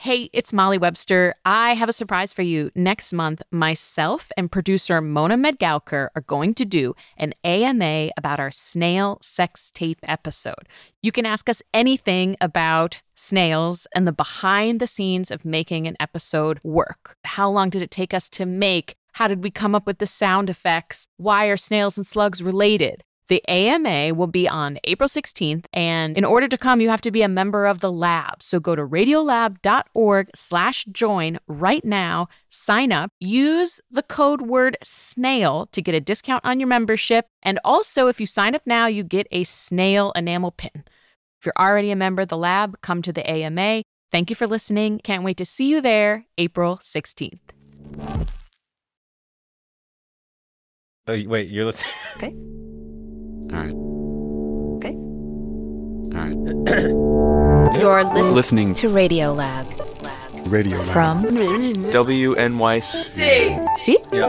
Hey, it's Molly Webster. I have a surprise for you. Next month, myself and producer Mona Medgalker are going to do an AMA about our snail sex tape episode. You can ask us anything about snails and the behind the scenes of making an episode work. How long did it take us to make? How did we come up with the sound effects? Why are snails and slugs related? The AMA will be on April 16th, and in order to come, you have to be a member of the lab. So go to radiolab.org/join right now, sign up, use the code word SNAIL to get a discount on your membership. And also, if you sign up now, you get a snail enamel pin. If you're already a member of the lab, come to the AMA. Thank you for listening. Can't wait to see you there, April 16th. Oh, wait, you're listening? Okay. All right. Okay. All right. You're listening to Radio Lab. Radio Lab. From WNYC. See? Yeah.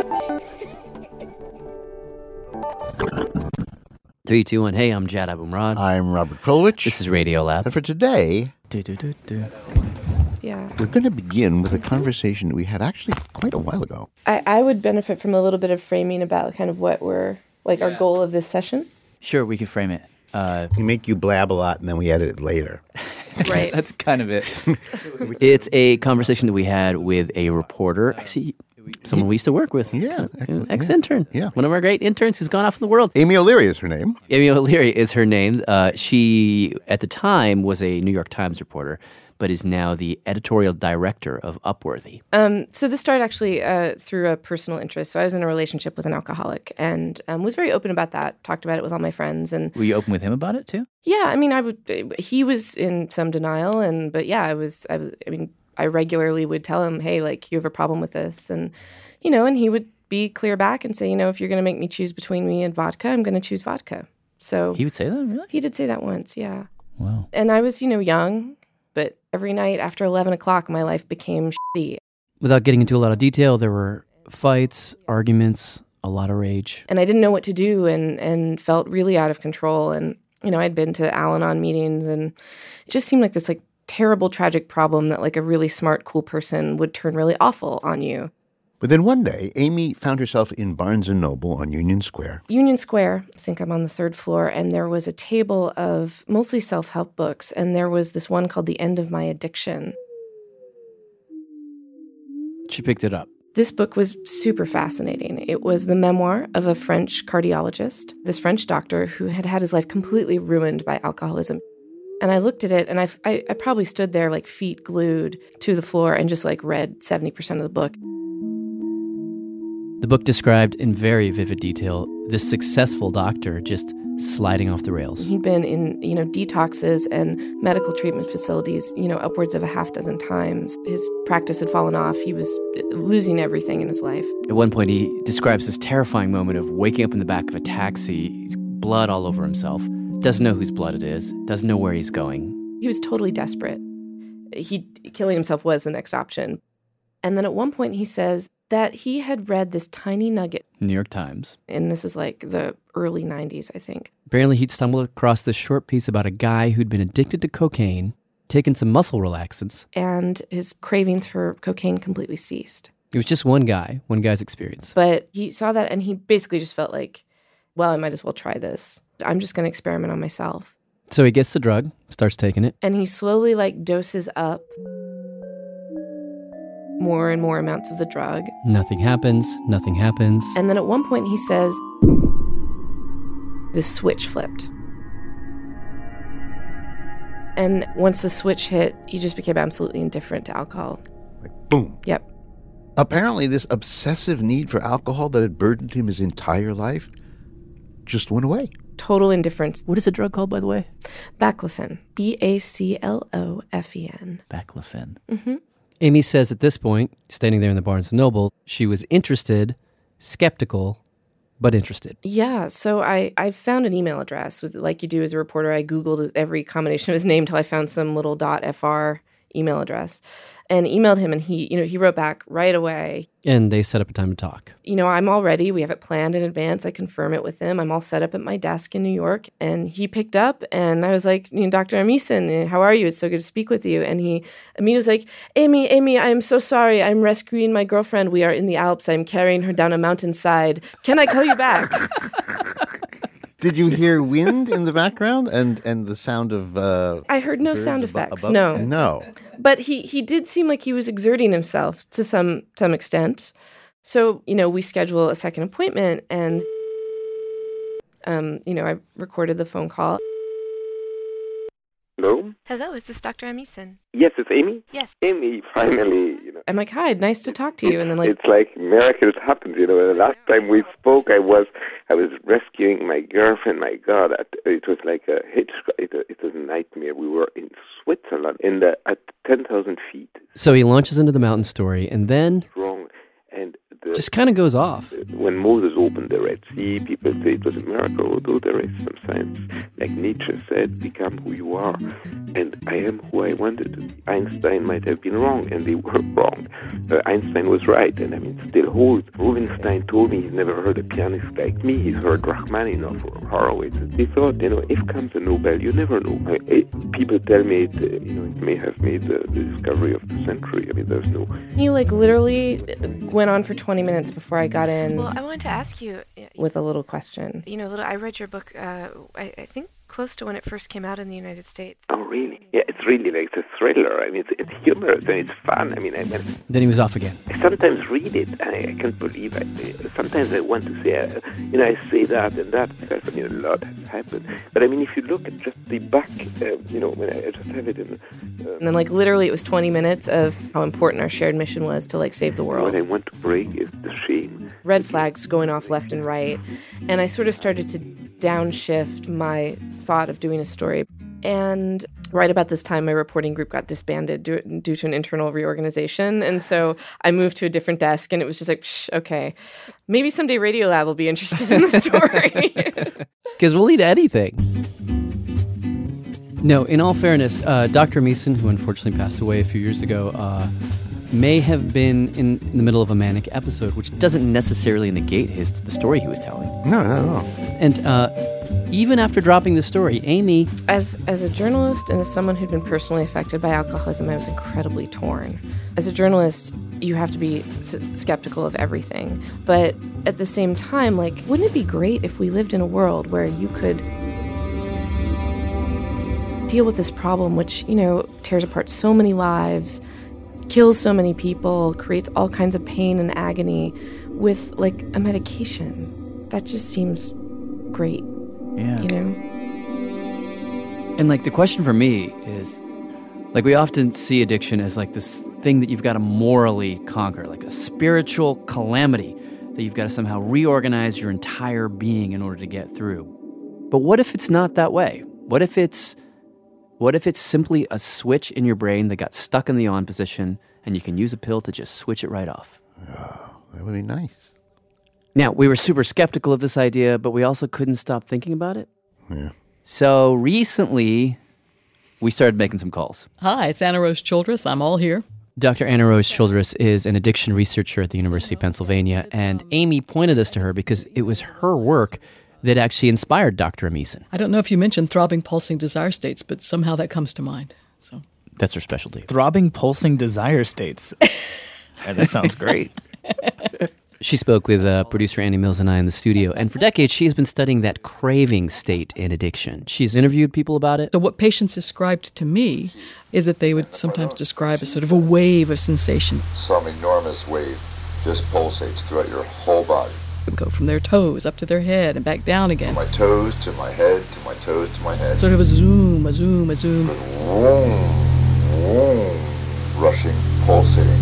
3, 2, 1. Hey, I'm Jad Abumrad. I'm Robert Krulwich. This is Radio Lab. And for today, Yeah. we're going to begin with a conversation that we had actually quite a while ago. I would benefit from a little bit of framing about kind of what we're, like, our goal of this session. Sure, we can frame it. We make you blab a lot and then we edit it later. Right. That's kind of it. It's a conversation that we had with a reporter, actually, someone we used to work with. Yeah. An ex-intern. Yeah. One of our great interns who's gone off in the world. Amy O'Leary is her name. Amy O'Leary is her name. She, at the time, was a New York Times reporter, but is now the editorial director of Upworthy. So this started actually through a personal interest. So I was in a relationship with an alcoholic and was very open about that, talked about it with all my friends. And Were you open with him about it too? yeah, I mean, he was in some denial. But yeah, I regularly would tell him, hey, like, you have a problem with this. And, and he would be clear back and say, if you're going to make me choose between me and vodka, I'm going to choose vodka. So He would say that, really? he did say that once, yeah. Wow. And I was, young, but every night after 11 o'clock, my life became shitty. Without getting into a lot of detail, there were fights, arguments, a lot of rage. And I didn't know what to do and felt really out of control. And, I'd been to Al-Anon meetings and it just seemed like this, like, terrible, tragic problem that, like, a really smart, cool person would turn really awful on you. But then one day, Amy found herself in Barnes & Noble on Union Square. Union Square, I think I'm on the 3rd floor, and there was a table of mostly self-help books, and there was this one called The End of My Addiction. She picked it up. This book was super fascinating. It was the memoir of a French cardiologist, this French doctor who had had his life completely ruined by alcoholism. And I looked at it, and I probably stood there, like, feet glued to the floor and just, like, read 70% of the book. The book described in very vivid detail this successful doctor just sliding off the rails. He'd been in, detoxes and medical treatment facilities, upwards of a half dozen times. His practice had fallen off. He was losing everything in his life. At one point, he describes this terrifying moment of waking up in the back of a taxi, he's blood all over himself, doesn't know whose blood it is, doesn't know where he's going. He was totally desperate. Killing himself was the next option. And then at one point he says that he had read this tiny nugget. New York Times. And this is like the early 90s, I think. Apparently he'd stumbled across this short piece about a guy who'd been addicted to cocaine, taken some muscle relaxants. And his cravings for cocaine completely ceased. It was just one guy's experience. But he saw that and he basically just felt like, well, I might as well try this. I'm just going to experiment on myself. So he gets the drug, starts taking it. And he slowly, like, doses up more and more amounts of the drug. Nothing happens. And then at one point he says, the switch flipped. And once the switch hit, he just became absolutely indifferent to alcohol. Like, boom. Yep. Apparently this obsessive need for alcohol that had burdened him his entire life just went away. Total indifference. What is the drug called, by the way? Baclofen. Baclofen. Baclofen. Mm-hmm. Amy says at this point, standing there in the Barnes & Noble, she was interested, skeptical, but interested. Yeah, so I found an email address. Like you do as a reporter, I Googled every combination of his name until I found some little .fr email address and emailed him. And he wrote back right away. And they set up a time to talk. I'm all ready. We have it planned in advance. I confirm it with him. I'm all set up at my desk in New York. And he picked up and I was like, Dr. Amisan, how are you? It's so good to speak with you. And he was like, Amy, I'm so sorry. I'm rescuing my girlfriend. We are in the Alps. I'm carrying her down a mountainside. Can I call you back? Did you hear wind in the background and the sound of I heard no sound effects. above? No. But he did seem like he was exerting himself to some extent. So, we schedule a second appointment and I recorded the phone call. Hello? Hello, is this Dr. Amisan? Yes, it's Amy? Yes. Amy, finally, I'm like, hi, nice to talk to you. And then it's like miracles happened, The last time we spoke, I was rescuing my girlfriend. My God, it was like a it was a nightmare. We were in Switzerland at 10,000 feet. So he launches into the mountain story and then Wrong. And just kind of goes off. When Moses opened the Red Sea, people say it was a miracle, although there is some science. Like Nietzsche said, become who you are. And I am who I wanted to be. Einstein might have been wrong, and they were wrong. Einstein was right, and it still holds. Rubinstein told me he's never heard a pianist like me. He's heard Rachmaninoff or Horowitz. He thought, if comes a Nobel, you never know. People tell me it may have made the discovery of the century. There's no... He literally went on for 20 minutes before I got in. Well, I wanted to ask you... with a little question. I read your book, I think close to when it first came out in the United States. Oh, really? Yeah, it's really like a thriller. It's humorous and it's fun. Then he was off again. I sometimes read it and I can't believe it. Sometimes I want to say, I say that and that because, a lot has happened. But if you look at just the back, when I just have it in... and then, literally it was 20 minutes of how important our shared mission was to, save the world. What I want to break is the shame. Red flags going off left and right. And I sort of started to downshift my thought of doing a story. And right about this time, my reporting group got disbanded due to an internal reorganization. And so I moved to a different desk, and it was just like, okay, maybe someday Radiolab will be interested in the story. Because we'll eat anything. No, in all fairness, Dr. Amisan, who unfortunately passed away a few years ago, may have been in the middle of a manic episode, which doesn't necessarily negate the story he was telling. No. And even after dropping the story, Amy... As a journalist and as someone who'd been personally affected by alcoholism, I was incredibly torn. As a journalist, you have to be skeptical of everything. But at the same time, wouldn't it be great if we lived in a world where you could deal with this problem, which, tears apart so many lives, kills so many people, creates all kinds of pain and agony with, a medication? That just seems great. Yeah. And, the question for me is, we often see addiction as, this thing that you've got to morally conquer, a spiritual calamity that you've got to somehow reorganize your entire being in order to get through. But what if it's not that way? What if it's simply a switch in your brain that got stuck in the on position and you can use a pill to just switch it right off? Oh, that would be nice. Now, we were super skeptical of this idea, but we also couldn't stop thinking about it. Yeah. So recently, we started making some calls. Hi, it's Anna Rose Childress. I'm all here. Dr. Anna Rose Childress is an addiction researcher at the University of Pennsylvania, and Amy pointed us to her because it was her work that actually inspired Dr. Amisan. I don't know if you mentioned throbbing, pulsing desire states, but somehow that comes to mind. So that's her specialty. Throbbing, pulsing desire states. That sounds great. She spoke with producer Andy Mills and I in the studio, and for decades she has been studying that craving state in addiction. She's interviewed people about it. So what patients described to me is that they would sometimes describe as sort of a wave of sensation. Some enormous wave just pulsates throughout your whole body. It would go from their toes up to their head and back down again. From my toes to my head, to my toes to my head. Sort of a zoom, a zoom, a zoom. Rushing, pulsating.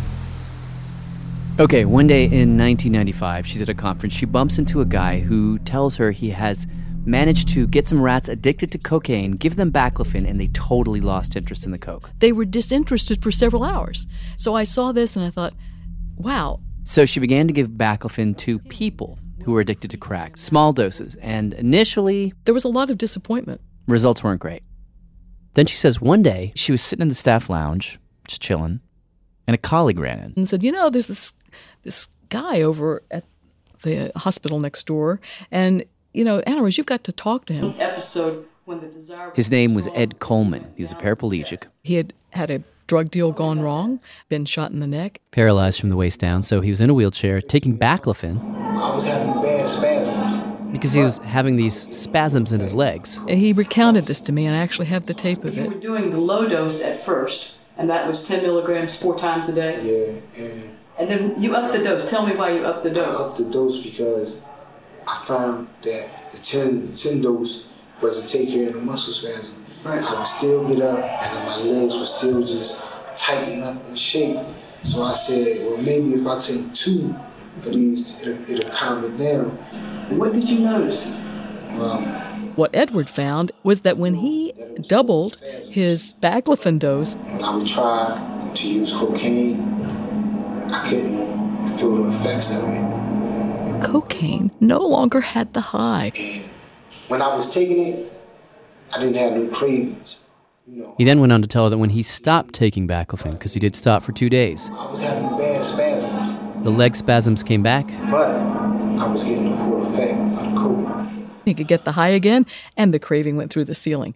Okay, one day in 1995, she's at a conference. She bumps into a guy who tells her he has managed to get some rats addicted to cocaine, give them baclofen, and they totally lost interest in the coke. They were disinterested for several hours. So I saw this and I thought, wow. So she began to give baclofen to people who were addicted to crack, small doses, and initially... there was a lot of disappointment. Results weren't great. Then she says one day she was sitting in the staff lounge, just chilling, and a colleague ran in. And said, there's this guy over at the hospital next door, and, Anna Rose, you've got to talk to him. His name was Ed Coleman. He was a paraplegic. He had had a drug deal gone wrong, been shot in the neck. Paralyzed from the waist down, so he was in a wheelchair taking baclofen. I was having bad spasms. Because he was having these spasms in his legs. He recounted this to me, and I actually have the tape of it. You were doing the low dose at first, and that was 10 milligrams 4 times a day? Yeah. And then you upped the dose. Tell me why you upped the dose. I upped the dose because I found that the 10 dose wasn't take care of the muscle spasm. Right. I would still get up, and then my legs would still just tighten up and shake. So I said, well, maybe if I take 2 of these, it'll calm it down. What did you notice? What Edward found was that when he doubled his baclofen dose, when I would try to use cocaine, I couldn't feel the effects of it. Cocaine no longer had the high. And when I was taking it, I didn't have no cravings. He then went on to tell her that when he stopped taking baclofen, because he did stop for 2 days, I was having bad spasms. The leg spasms came back. But I was getting the full effect of the coke. He could get the high again, and the craving went through the ceiling.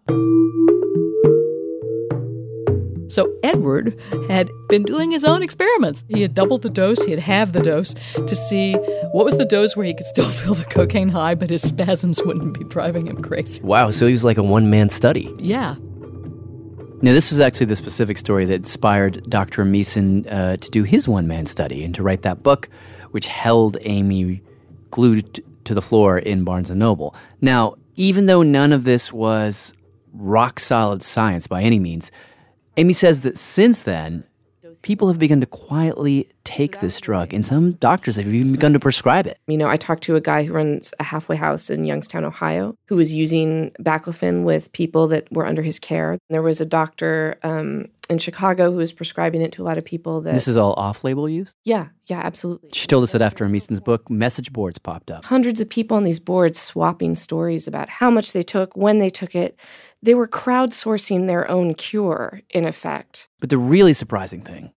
So Edward had been doing his own experiments. He had doubled the dose, he had halved the dose to see what was the dose where he could still feel the cocaine high, but his spasms wouldn't be driving him crazy. Wow, so he was like a one-man study. Yeah. Now, this was actually the specific story that inspired Dr. Meeson to do his one-man study and to write that book, which held Amy glued to the floor in Barnes & Noble. Now, even though none of this was rock-solid science by any means, Amy says that since then, people have begun to quietly take this drug, and some doctors have even begun to prescribe it. I talked to a guy who runs a halfway house in Youngstown, Ohio, who was using baclofen with people that were under his care. There was a doctor in Chicago who was prescribing it to a lot of people. This is all off-label use? Yeah, absolutely. She told us that after Meeson's book, message boards popped up. Hundreds of people on these boards swapping stories about how much they took, when they took it. They were crowdsourcing their own cure, in effect. But the really surprising thing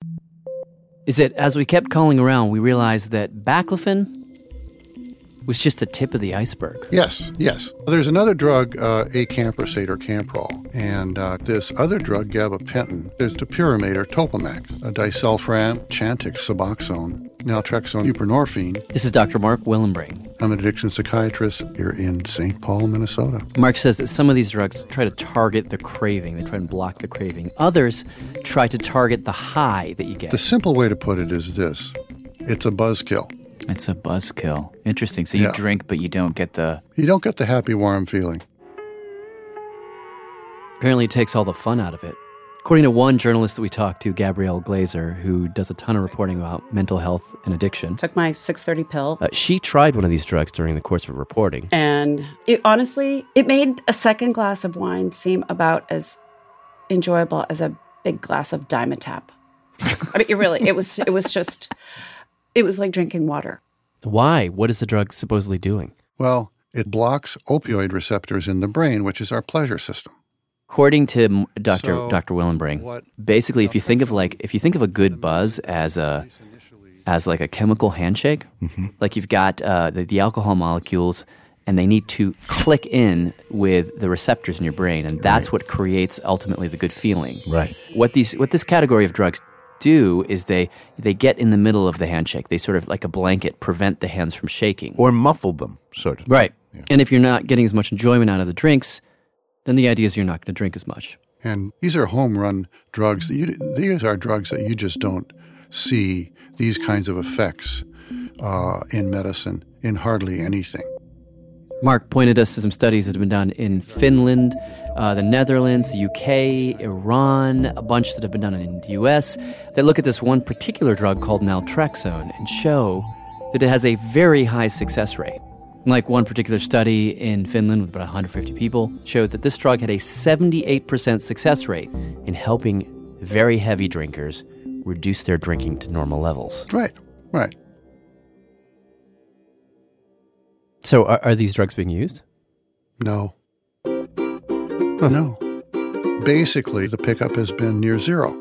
is that as we kept calling around, we realized that baclofen was just the tip of the iceberg. Yes. There's another drug, acamprosate or Camprol, and this other drug, gabapentin. There's topiramate or Topamax, disulfiram, Chantix, Suboxone, naltrexone, buprenorphine. This is Dr. Mark Willenbrain. I'm an addiction psychiatrist here in St. Paul, Minnesota. Mark says that some of these drugs try to target the craving. They try and block the craving. Others try to target the high that you get. The simple way to put it is this. It's a buzzkill. It's a buzzkill. Interesting. So you drink, but you don't get the... You don't get the happy, warm feeling. Apparently it takes all the fun out of it. According to one journalist that we talked to, Gabrielle Glazer, who does a ton of reporting about mental health and addiction. Took my 6:30 pill. She tried one of these drugs during the course of reporting. And it made a second glass of wine seem about as enjoyable as a big glass of Dimetapp. I mean, it was like drinking water. Why? What is the drug supposedly doing? Well, it blocks opioid receptors in the brain, which is our pleasure system. According to Dr. Willenbrain, basically, if you think of a good buzz as like a chemical handshake, like you've got the alcohol molecules, and they need to click in with the receptors in your brain, and that's what creates ultimately the good feeling. Right. What this category of drugs do is they get in the middle of the handshake. They sort of, like a blanket, prevent the hands from shaking. Or muffle them, sort of. Right. Yeah. And if you're not getting as much enjoyment out of the drinks, then the idea is you're not going to drink as much. And these are home-run drugs. These are drugs that you just don't see these kinds of effects in medicine, in hardly anything. Mark pointed us to some studies that have been done in Finland, the Netherlands, the UK, Iran, a bunch that have been done in the US that look at this one particular drug called naltrexone and show that it has a very high success rate. Like one particular study in Finland with about 150 people showed that this drug had a 78% success rate in helping very heavy drinkers reduce their drinking to normal levels. Right. So are these drugs being used? No. No. basically the pickup has been near zero.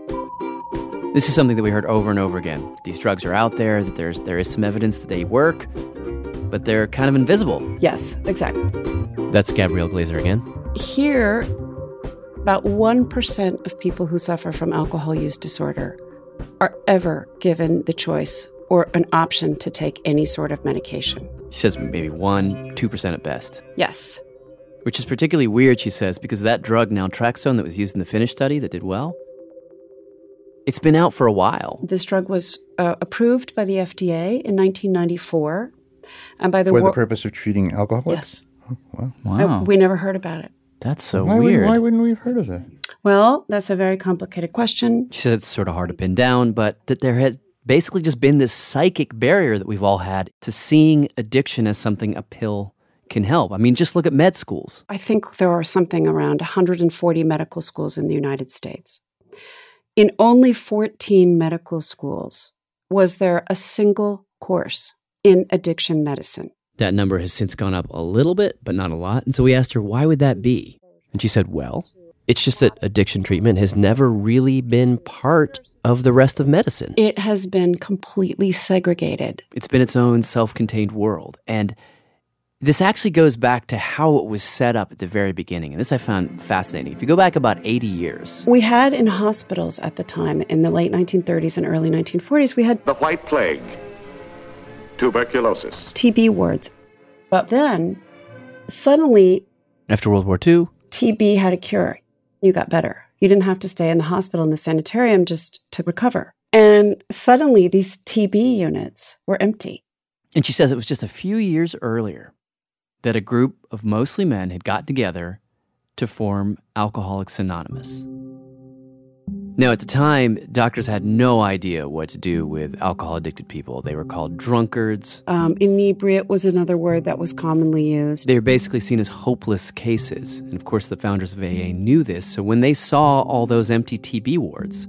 This is something that we heard over and over again. These drugs are out there, that there is some evidence that they work, but they're kind of invisible. Yes, exactly. That's Gabrielle Glaser again. Here, about 1% of people who suffer from alcohol use disorder are ever given the choice or an option to take any sort of medication. She says maybe 1-2% at best. Yes. Which is particularly weird, she says, because that drug naltrexone that was used in the Finnish study that did well, it's been out for a while. This drug was approved by the FDA in 1994. And by the For the purpose of treating alcoholics? Yes. Oh, wow. We never heard about it. That's so weird. Why wouldn't we have heard of that? Well, that's a very complicated question. She says it's sort of hard to pin down, but that there has basically just been this psychic barrier that we've all had to seeing addiction as something a pill can help. I mean, just look at med schools. I think there are something around 140 medical schools in the United States. In only 14 medical schools was there a single course in addiction medicine. That number has since gone up a little bit, but not a lot. And so we asked her, why would that be? And she said, well, it's just that addiction treatment has never really been part of the rest of medicine. It has been completely segregated. It's been its own self-contained world. And this actually goes back to how it was set up at the very beginning. And this I found fascinating. If you go back about 80 years. We had in hospitals at the time, in the late 1930s and early 1940s, we had the White Plague, tuberculosis, TB wards. But then, suddenly, after World War II, TB had a cure. You got better. You didn't have to stay in the hospital in the sanitarium just to recover. And suddenly, these TB units were empty. And she says it was just a few years earlier that a group of mostly men had got together to form Alcoholics Anonymous. Now, at the time, doctors had no idea what to do with alcohol-addicted people. They were called drunkards. Inebriate was another word that was commonly used. They were basically seen as hopeless cases. And of course, the founders of AA knew this. So when they saw all those empty TB wards,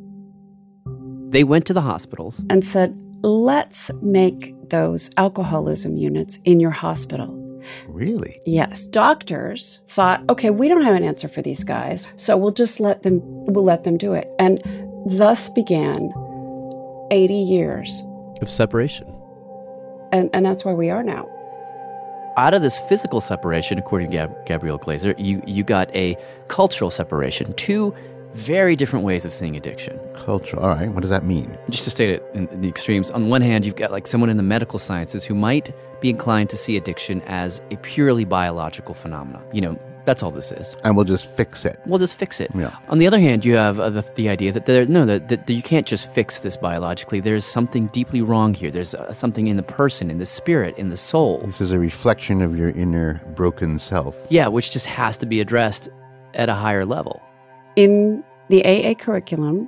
they went to the hospitals and said, let's make those alcoholism units in your hospital. Really? Yes. Doctors thought, okay, we don't have an answer for these guys, so we'll let them do it. And thus began 80 years of separation. And that's where we are now. Out of this physical separation, according to Gabrielle Glaser, you got a cultural separation. Two very different ways of seeing addiction. Cultural. All right. What does that mean? Just to state it in the extremes. On one hand, you've got like someone in the medical sciences who might be inclined to see addiction as a purely biological phenomenon. You know, that's all this is. And we'll just fix it. We'll just fix it. Yeah. On the other hand, you have the idea that that you can't just fix this biologically. There's something deeply wrong here. There's something in the person, in the spirit, in the soul. This is a reflection of your inner broken self. Yeah, which just has to be addressed at a higher level. In the AA curriculum,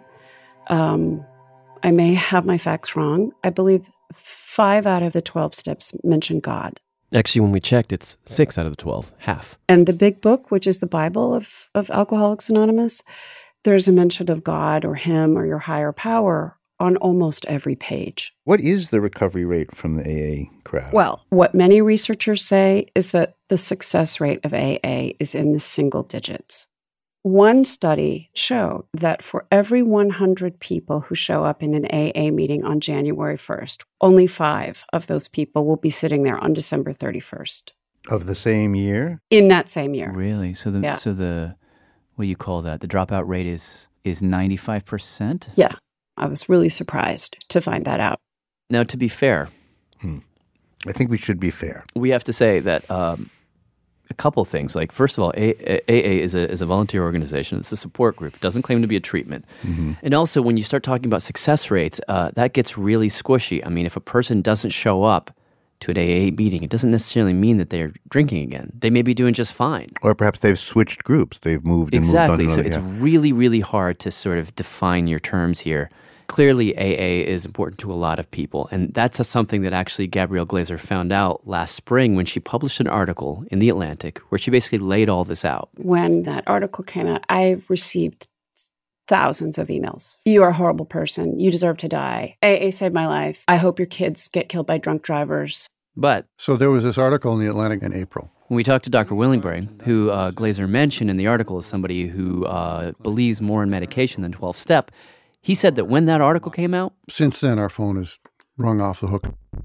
I may have my facts wrong. I believe 5 out of the 12 steps mention God. Actually, when we checked, it's 6 out of the 12, half. And the big book, which is the Bible of Alcoholics Anonymous, there's a mention of God or Him or your higher power on almost every page. What is the recovery rate from the AA crowd? Well, what many researchers say is that the success rate of AA is in the single digits. One study showed that for every 100 people who show up in an AA meeting on January 1st, only 5 of those people will be sitting there on December 31st. Of the same year? In that same year. Really? So the what do you call that? The dropout rate is 95%? Yeah. I was really surprised to find that out. Now, to be fair, I think we should be fair. We have to say that a couple things. Like, first of all, AA is a volunteer organization. It's a support group. It doesn't claim to be a treatment. Mm-hmm. And also, when you start talking about success rates, that gets really squishy. I mean, if a person doesn't show up to an AA meeting, it doesn't necessarily mean that they're drinking again. They may be doing just fine. Or perhaps they've switched groups. They've moved and exactly. moved on. Exactly. So it's really, really hard to sort of define your terms here. Clearly, AA is important to a lot of people, and that's something that actually Gabrielle Glaser found out last spring when she published an article in The Atlantic where she basically laid all this out. When that article came out, I received thousands of emails. You are a horrible person. You deserve to die. AA saved my life. I hope your kids get killed by drunk drivers. So there was this article in The Atlantic in April. When we talked to Dr. Willingbury, who Glazer mentioned in the article as somebody who believes more in medication than 12-step, he said that when that article came out... Since then, our phone is rung off the hook.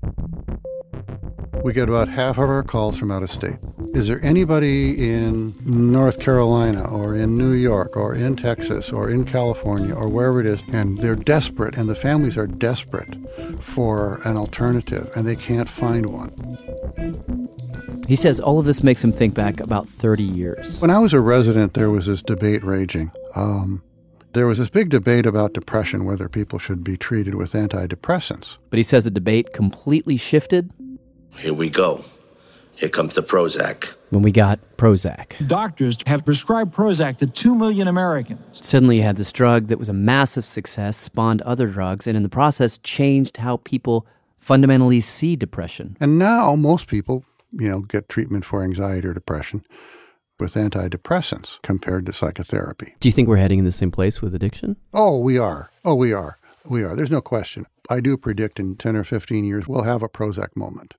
We get about half of our calls from out of state. Is there anybody in North Carolina or in New York or in Texas or in California or wherever it is, and they're desperate, and the families are desperate for an alternative, and they can't find one? He says all of this makes him think back about 30 years. When I was a resident, there was this debate raging. There was this big debate about depression, whether people should be treated with antidepressants. But he says the debate completely shifted. Here we go. Here comes the Prozac. When we got Prozac. Doctors have prescribed Prozac to 2 million Americans. Suddenly you had this drug that was a massive success, spawned other drugs, and in the process changed how people fundamentally see depression. And now most people, get treatment for anxiety or depression with antidepressants compared to psychotherapy. Do you think we're heading in the same place with addiction? Oh, we are. There's no question. I do predict in 10 or 15 years we'll have a Prozac moment.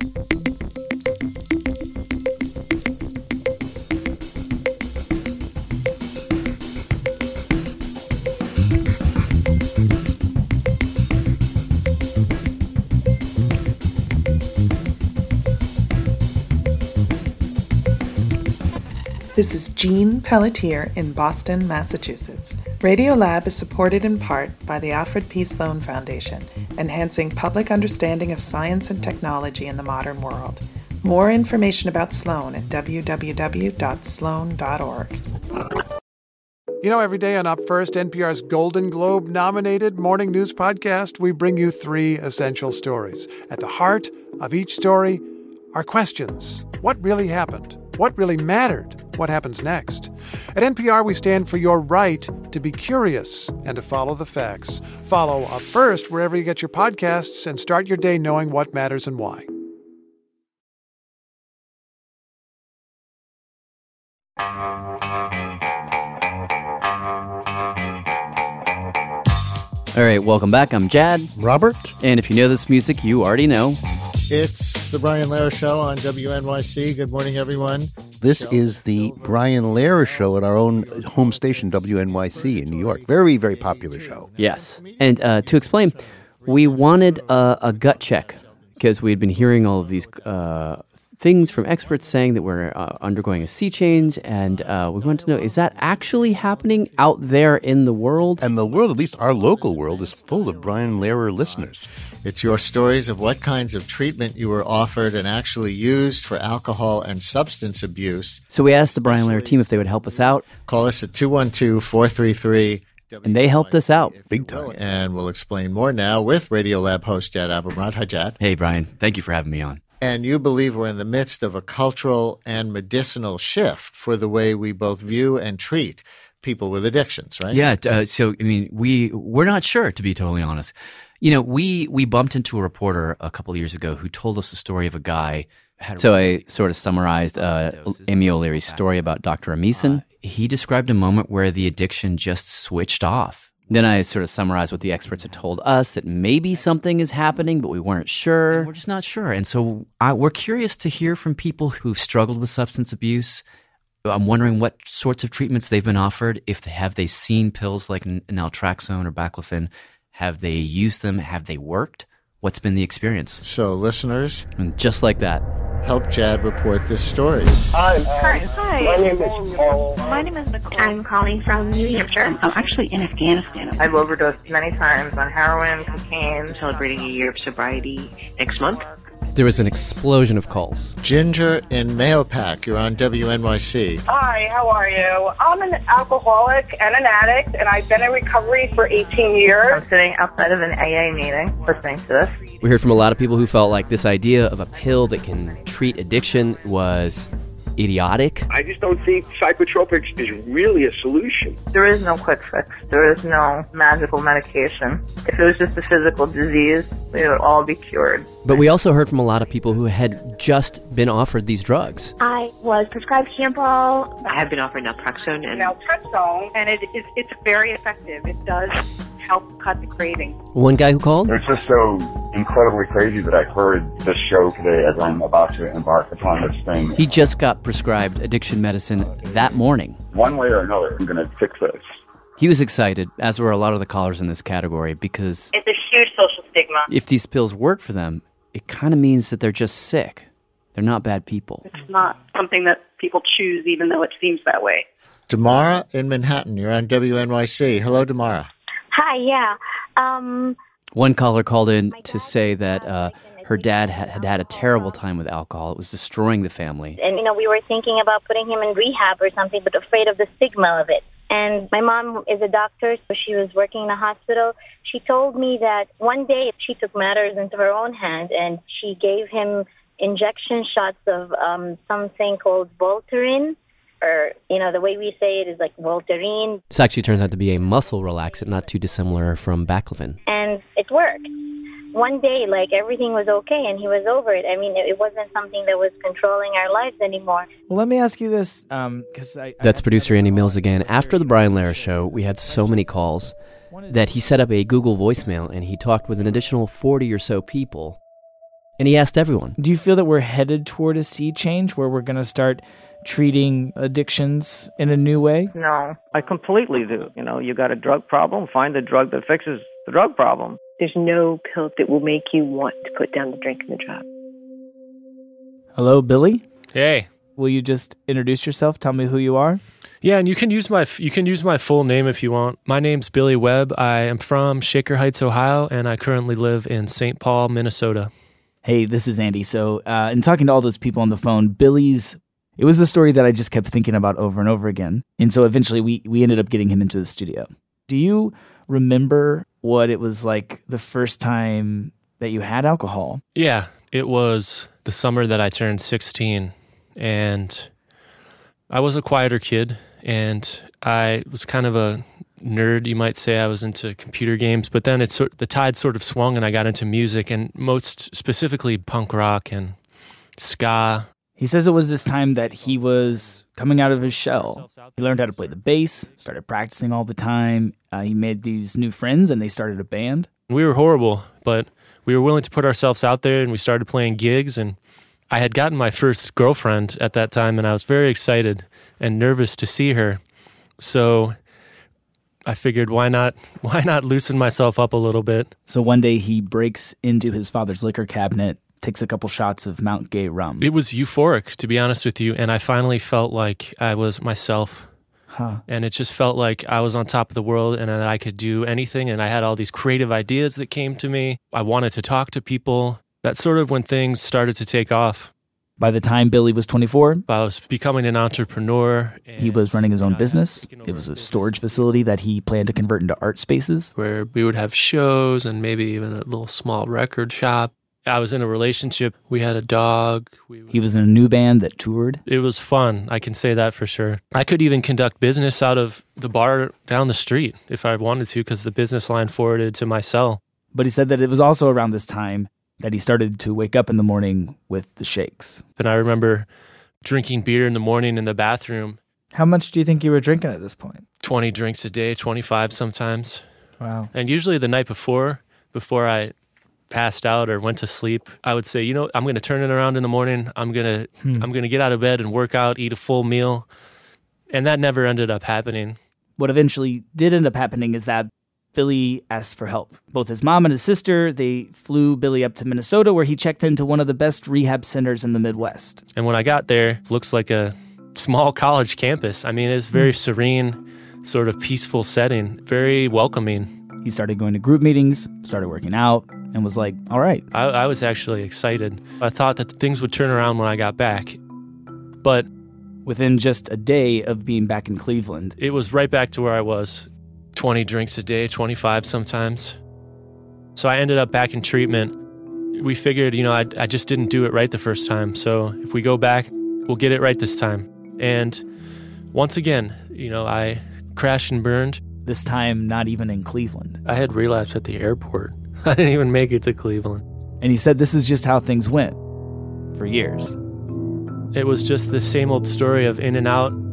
This is Jean Pelletier in Boston, Massachusetts. Radiolab is supported in part by the Alfred P. Sloan Foundation, enhancing public understanding of science and technology in the modern world. More information about Sloan at www.sloan.org. Every day on Up First, NPR's Golden Globe-nominated morning news podcast, we bring you 3 essential stories. At the heart of each story are questions. What really happened? What really mattered? What happens next? At NPR, we stand for your right to be curious and to follow the facts. Follow Up First wherever you get your podcasts and start your day knowing what matters and why. All right, welcome back. I'm Jad. Robert. And if you know this music, you already know. It's the Brian Lehrer Show on WNYC. Good morning, everyone. This is the Brian Lehrer Show at our own home station, WNYC in New York. Very, very popular show. Yes. And to explain, we wanted a gut check because we had been hearing all of these things from experts saying that we're undergoing a sea change, and we wanted to know, is that actually happening out there in the world? And the world, at least our local world, is full of Brian Lehrer listeners. It's your stories of what kinds of treatment you were offered and actually used for alcohol and substance abuse. So we asked the Brian Lehrer team if they would help us out. Call us at 212-433. And they helped us out. Big time. And we'll explain more now with Radiolab host Jad Abumrad. Hi, Jad. Hey, Brian. Thank you for having me on. And you believe we're in the midst of a cultural and medicinal shift for the way we both view and treat people with addictions, right? Yeah. We're not sure, to be totally honest. We bumped into a reporter a couple of years ago who told us the story of a guy. So I sort of summarized Amy O'Leary's story about Dr. Amisen. He described a moment where the addiction just switched off. Then I sort of summarized what the experts had told us, that maybe something is happening, but we weren't sure. And we're just not sure. And so we're curious to hear from people who've struggled with substance abuse. I'm wondering what sorts of treatments they've been offered. Have they seen pills like naltrexone or baclofen? Have they used them? Have they worked? What's been the experience? So, listeners, and just like that, help Jad report this story. Hi. My name is Paul. My name is Nicole. I'm calling from New Hampshire. I'm actually in Afghanistan. I've overdosed many times on heroin, cocaine. Celebrating a year of sobriety next month. There was an explosion of calls. Ginger in Mahopac, you're on WNYC. Hi, how are you? I'm an alcoholic and an addict, and I've been in recovery for 18 years. I'm sitting outside of an AA meeting listening to this. We heard from a lot of people who felt like this idea of a pill that can treat addiction was idiotic. I just don't think psychotropics is really a solution. There is no quick fix. There is no magical medication. If it was just a physical disease, we would all be cured. But we also heard from a lot of people who had just been offered these drugs. I was prescribed Campol. I have been offered naltrexone. And it's very effective. It does help cut the craving. One guy who called? It's just so incredibly crazy that I heard this show today as I'm about to embark upon this thing. He just got prescribed addiction medicine that morning. One way or another, I'm going to fix this. He was excited, as were a lot of the callers in this category, because It's a huge social stigma. if these pills work for them, it kind of means that they're just sick. They're not bad people. It's not something that people choose, even though it seems that way. Damara in Manhattan, you're on WNYC. Hello, Damara. Hi, yeah. One caller called in to say that her dad had a terrible time with alcohol. It was destroying the family. And, we were thinking about putting him in rehab or something, but afraid of the stigma of it. And my mom is a doctor, so she was working in a hospital. She told me that one day she took matters into her own hand and she gave him injection shots of something called Voltaren, or, the way we say it is like Voltaren. This actually turns out to be a muscle relaxant, not too dissimilar from Baclofen. And it worked. One day, everything was okay and he was over it. I mean, it wasn't something that was controlling our lives anymore. Well, let me ask you this, because That's producer Andy Mills again. After the Brian Lehrer show, we had so many calls that he set up a Google voicemail and he talked with an additional 40 or so people. And he asked everyone. Do you feel that we're headed toward a sea change where we're going to start treating addictions in a new way? No, I completely do. You got a drug problem, find the drug that fixes the drug problem. There's no pill that will make you want to put down the drink and the drug. Hello, Billy? Hey. Will you just introduce yourself? Tell me who you are? Yeah, and you can use my full name if you want. My name's Billy Webb. I am from Shaker Heights, Ohio, and I currently live in St. Paul, Minnesota. Hey, this is Andy. So, in talking to all those people on the phone, it was the story that I just kept thinking about over and over again. And so eventually we ended up getting him into the studio. Do you remember what it was like the first time that you had alcohol? Yeah, it was the summer that I turned 16, and I was a quieter kid, and I was kind of a nerd, you might say. I was into computer games, but then the tide sort of swung and I got into music, and most specifically punk rock and ska. He says it was this time that he was coming out of his shell. He learned how to play the bass, started practicing all the time. He made these new friends and they started a band. We were horrible, but we were willing to put ourselves out there, and we started playing gigs, and I had gotten my first girlfriend at that time, and I was very excited and nervous to see her. So I figured, why not loosen myself up a little bit? So one day he breaks into his father's liquor cabinet, takes a couple shots of Mount Gay rum. It was euphoric, to be honest with you, and I finally felt like I was myself. And it just felt like I was on top of the world and that I could do anything, and I had all these creative ideas that came to me. I wanted to talk to people. That's sort of when things started to take off. By the time Billy was 24, I was becoming an entrepreneur. He was running his own business. It was a storage facility that he planned to convert into art spaces, where we would have shows and maybe even a little small record shop. I was in a relationship. We had a dog. He was in a new band that toured. It was fun. I can say that for sure. I could even conduct business out of the bar down the street if I wanted to, because the business line forwarded to my cell. But he said that it was also around this time that he started to wake up in the morning with the shakes. And I remember drinking beer in the morning in the bathroom. How much do you think you were drinking at this point? 20 drinks a day, 25 sometimes. Wow. And usually the night before I passed out or went to sleep, I would say, I'm going to turn it around in the morning. I'm going to get out of bed and work out, eat a full meal. And that never ended up happening. What eventually did end up happening is that Billy asked for help. Both his mom and his sister, they flew Billy up to Minnesota, where he checked into one of the best rehab centers in the Midwest. And when I got there, it looks like a small college campus. I mean, it's very serene, sort of peaceful setting, very welcoming. He started going to group meetings, started working out, and was like, all right. I was actually excited. I thought that things would turn around when I got back. But within just a day of being back in Cleveland, it was right back to where I was. 20 drinks a day, 25 sometimes. So I ended up back in treatment. We figured, I just didn't do it right the first time. So if we go back, we'll get it right this time. And once again, I crashed and burned. This time, not even in Cleveland. I had relapse at the airport. I didn't even make it to Cleveland. And he said this is just how things went for years. It was just the same old story of in and out,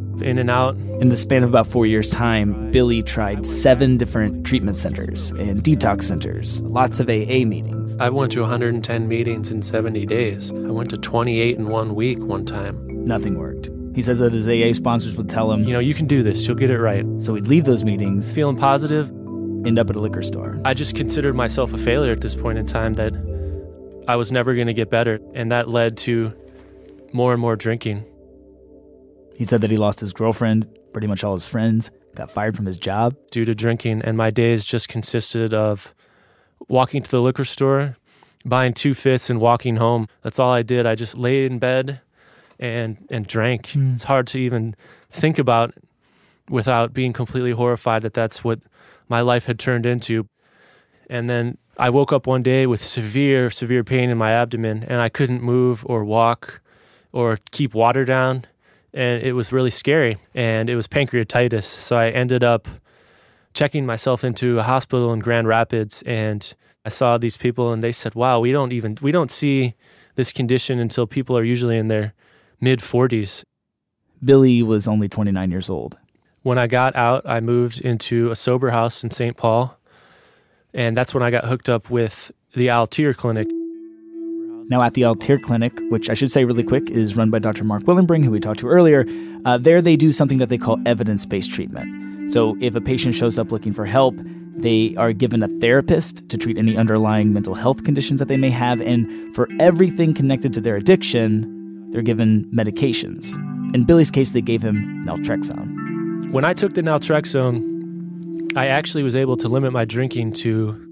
In and out. In the span of about 4 years' time, Billy tried 7 different treatment centers and detox centers, lots of AA meetings. I went to 110 meetings in 70 days. I went to 28 in 1 week one time. Nothing worked. He says that his AA sponsors would tell him, you can do this. You'll get it right. So he'd leave those meetings, feeling positive, end up at a liquor store. I just considered myself a failure at this point in time, that I was never going to get better. And that led to more and more drinking. He said that he lost his girlfriend, pretty much all his friends, got fired from his job. Due to drinking, and my days just consisted of walking to the liquor store, buying 2 fifths and walking home. That's all I did. I just lay in bed and drank. It's hard to even think about without being completely horrified that that's what my life had turned into. And then I woke up one day with severe pain in my abdomen, and I couldn't move or walk or keep water down. And it was really scary, and it was pancreatitis. So I ended up checking myself into a hospital in Grand Rapids, and I saw these people, and they said, wow, we don't see this condition until people are usually in their mid-40s. Billy was only 29 years old. When I got out, I moved into a sober house in St. Paul, and that's when I got hooked up with the Altair Clinic. Now at the Altair Clinic, which I should say really quick is run by Dr. Mark Willenbring, who we talked to earlier, there they do something that they call evidence-based treatment. So if a patient shows up looking for help, they are given a therapist to treat any underlying mental health conditions that they may have, and for everything connected to their addiction, they're given medications. In Billy's case, they gave him naltrexone. When I took the naltrexone, I actually was able to limit my drinking to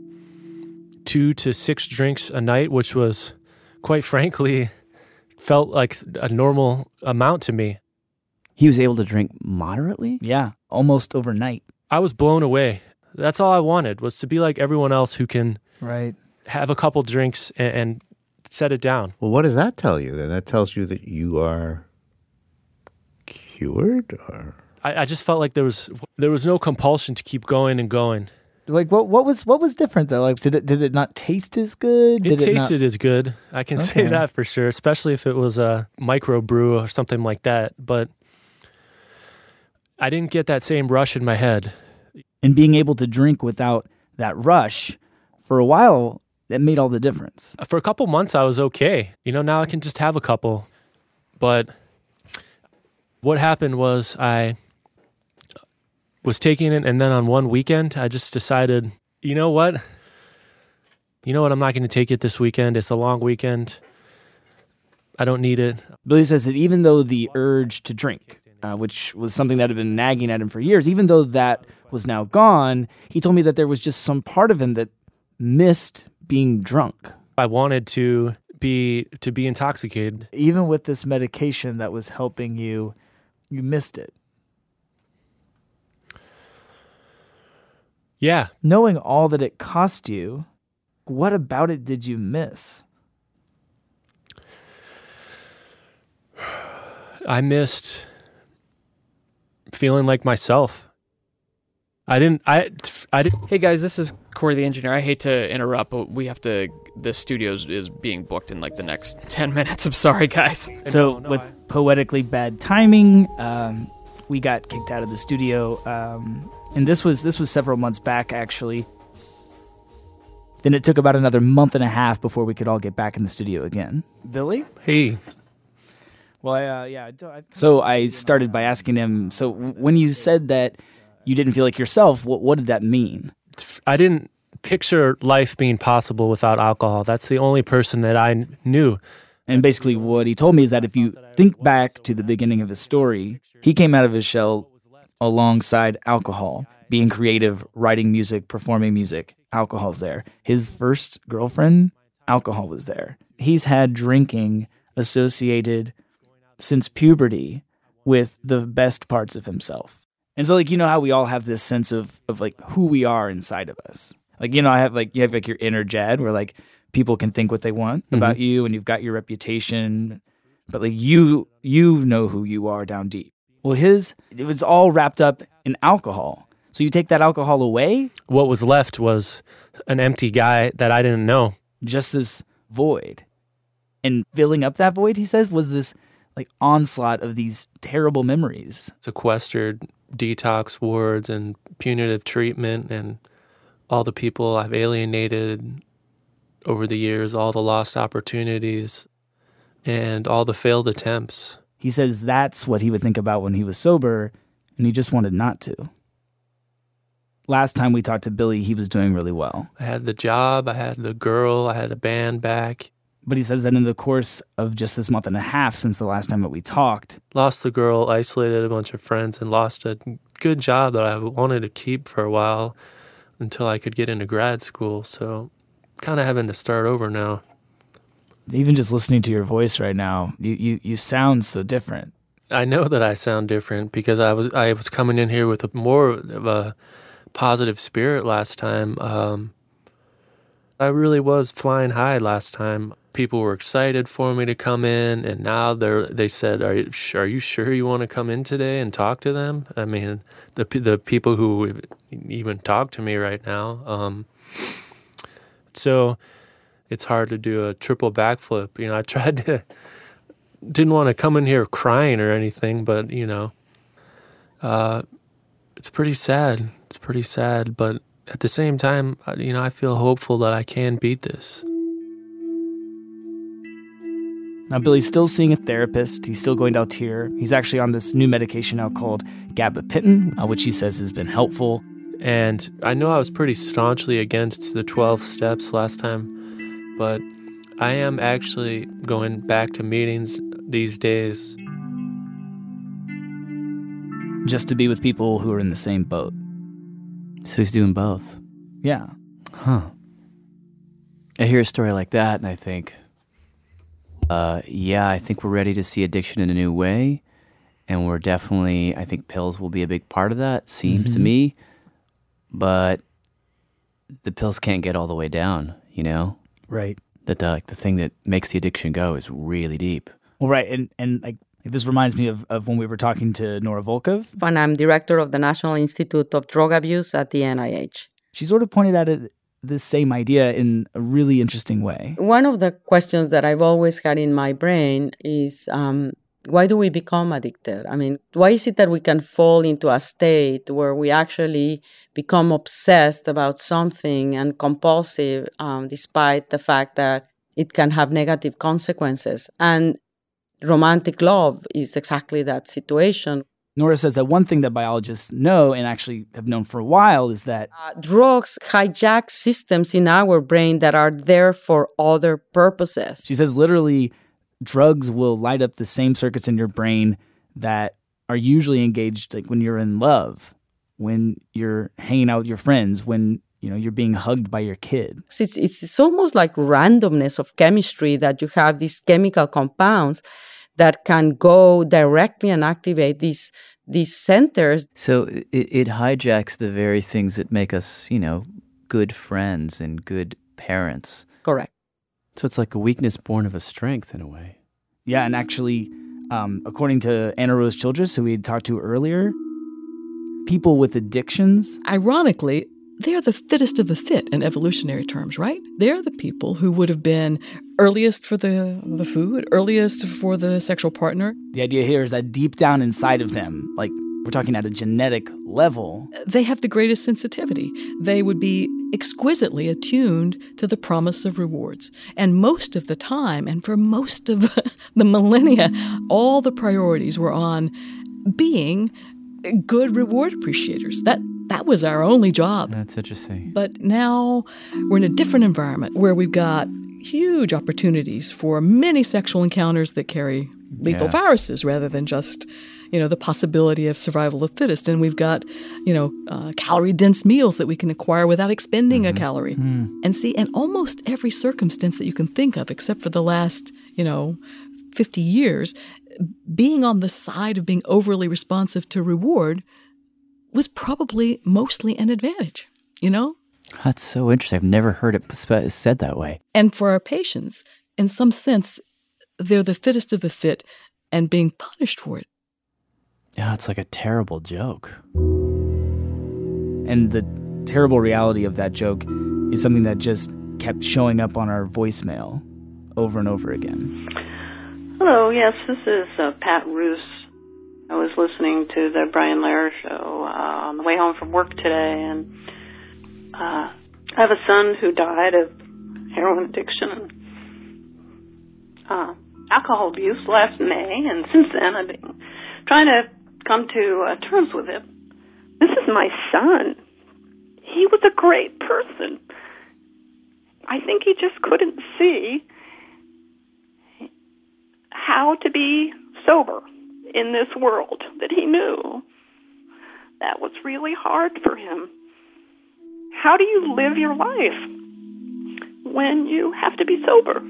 2 to 6 drinks a night, which was, quite frankly, felt like a normal amount to me. He was able to drink moderately? Yeah, almost overnight. I was blown away. That's all I wanted, was to be like everyone else who can have a couple drinks and set it down. Well, what does that tell you then? That tells you that you are cured? Or I just felt like there was no compulsion to keep going and going. Like what was different though? Like did it not taste as good? It tasted as good. I can say that for sure, especially if it was a microbrew or something like that. But I didn't get that same rush in my head. And being able to drink without that rush for a while, that made all the difference. For a couple months, I was okay. Now I can just have a couple. But what happened was I was taking it, and then on one weekend, I just decided, you know what, I'm not going to take it this weekend. It's a long weekend. I don't need it. Billy says that even though the urge to drink, which was something that had been nagging at him for years, even though that was now gone, he told me that there was just some part of him that missed being drunk. I wanted to be intoxicated. Even with this medication that was helping you, you missed it. Yeah. Knowing all that it cost you, what about it did you miss? I missed feeling like myself. I didn't. Hey guys, this is Corey the engineer. I hate to interrupt, but the studio is being booked in like the next 10 minutes. I'm sorry, guys. So with poetically bad timing, we got kicked out of the studio. And this was several months back, actually. Then it took about another month and a half before we could all get back in the studio again. Billy? Hey. Well, So I started by asking him, so when you said that you didn't feel like yourself, what did that mean? I didn't picture life being possible without alcohol. That's the only person that I knew. And basically what he told me is that if you think back to the beginning of his story, he came out of his shell alongside alcohol, being creative, writing music, performing music. Alcohol's there. His first girlfriend, alcohol was there. He's had drinking associated since puberty with the best parts of himself. And so, like, how we all have this sense of like who we are inside of us. Like, you have your inner Jed where like people can think what they want about you and you've got your reputation, but like you know who you are down deep. Well, it was all wrapped up in alcohol. So you take that alcohol away? What was left was an empty guy that I didn't know. Just this void. And filling up that void, he says, was this like onslaught of these terrible memories. Sequestered detox wards and punitive treatment and all the people I've alienated over the years, all the lost opportunities and all the failed attempts. He says that's what he would think about when he was sober, and he just wanted not to. Last time we talked to Billy, he was doing really well. I had the job, I had the girl, I had a band back. But he says that in the course of just this month and a half since the last time that we talked, lost the girl, isolated a bunch of friends, and lost a good job that I wanted to keep for a while until I could get into grad school. So kind of having to start over now. Even just listening to your voice right now, you sound so different. I know that I sound different because I was coming in here with a more of a positive spirit last time. I really was flying high last time. People were excited for me to come in, and now they said, "Are you sure you want to come in today and talk to them?" I mean, the people who even talk to me right now. So it's hard to do a triple backflip. You know, I tried to, didn't want to come in here crying or anything, but you know, it's pretty sad. It's pretty sad, but at the same time, you know, I feel hopeful that I can beat this. Now, Billy's still seeing a therapist. He's still going to Altir. He's actually on this new medication now called gabapentin, which he says has been helpful. And I know I was pretty staunchly against the 12 steps last time, but I am actually going back to meetings these days. Just to be with people who are in the same boat. So he's doing both? Yeah. Huh. I hear a story like that and I think, yeah, I think we're ready to see addiction in a new way. And we're definitely, I think pills will be a big part of that, seems to me. But the pills can't get all the way down, you know? Right. That the thing that makes the addiction go is really deep. Well, right. And like, this reminds me of when we were talking to Nora Volkov. And I'm director of the National Institute of Drug Abuse at the NIH. She sort of pointed out this same idea in a really interesting way. One of the questions that I've always had in my brain is, why do we become addicted? I mean, why is it that we can fall into a state where we actually become obsessed about something and compulsive, despite the fact that it can have negative consequences? And romantic love is exactly that situation. Nora says that one thing that biologists know and actually have known for a while is that drugs hijack systems in our brain that are there for other purposes. She says literally drugs will light up the same circuits in your brain that are usually engaged like when you're in love, when you're hanging out with your friends, when you know you're being hugged by your kid. It's almost like randomness of chemistry that you have these chemical compounds that can go directly and activate these centers. So it hijacks the very things that make us, you know, good friends and good parents. Correct. So it's like a weakness born of a strength in a way. Yeah, and actually, according to Anna Rose Childress, who we had talked to earlier, people with addictions, ironically, they're the fittest of the fit in evolutionary terms, right? They're the people who would have been earliest for the food, earliest for the sexual partner. The idea here is that deep down inside of them, like we're talking at a genetic level, they have the greatest sensitivity. They would be exquisitely attuned to the promise of rewards. And most of the time, and for most of the millennia, all the priorities were on being good reward appreciators. That was our only job. That's interesting. But now we're in a different environment where we've got huge opportunities for many sexual encounters that carry lethal viruses rather than just, you know, the possibility of survival of the fittest. And we've got, you know, calorie-dense meals that we can acquire without expending a calorie. And see, in almost every circumstance that you can think of, except for the last, you know, 50 years, being on the side of being overly responsive to reward was probably mostly an advantage, you know? That's so interesting. I've never heard it said that way. And for our patients, in some sense, they're the fittest of the fit and being punished for it. Yeah, it's like a terrible joke. And the terrible reality of that joke is something that just kept showing up on our voicemail over and over again. Hello, Hello, yes, this is Pat Roos. I was listening to the Brian Lehrer show on the way home from work today, and I have a son who died of heroin addiction and alcohol abuse last May, and since then I've been trying to come to terms with it. This is my son. He was a great person. I think he just couldn't see how to be sober in this world that he knew. That was really hard for him. How do you live your life when you have to be sober?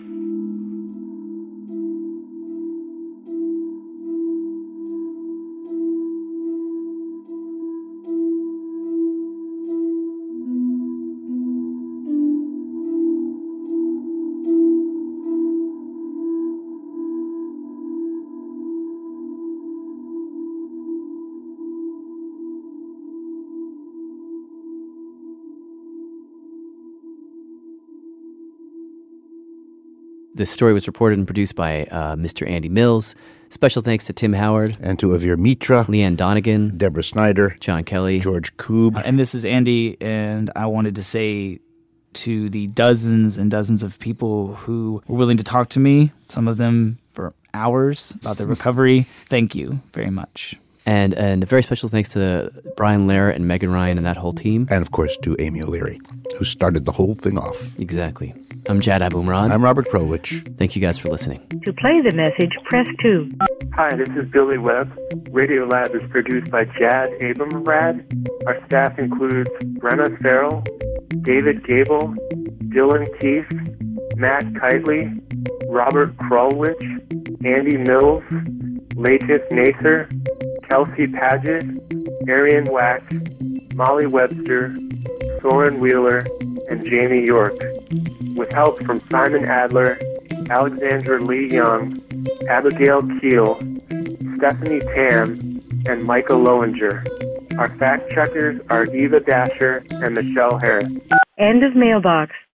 This story was reported and produced by Mr. Andy Mills. Special thanks to Tim Howard. And to Avir Mitra. Leanne Donegan. Deborah Snyder. John Kelly. George Koob. And this is Andy, and I wanted to say to the dozens and dozens of people who were willing to talk to me, some of them for hours, about their recovery, thank you very much. And a very special thanks to Brian Lehrer and Megan Ryan and that whole team. And, of course, to Amy O'Leary, who started the whole thing off. Exactly. I'm Jad Abumrad. I'm Robert Krulwich. Thank you guys for listening. To play the message, press 2. Hi, this is Billy Webb. Radiolab is produced by Jad Abumrad. Our staff includes Brenna Farrell, David Gable, Dylan Keefe, Matt Kitely, Robert Krulwich, Andy Mills, Latif Nasser, Kelsey Paget, Arian Wack, Molly Webster, Soren Wheeler, and Jamie York, with help from Simon Adler, Alexandra Lee Young, Abigail Keel, Stephanie Tam, and Micah Lowinger. Our fact checkers are Eva Dasher and Michelle Harris. End of mailbox.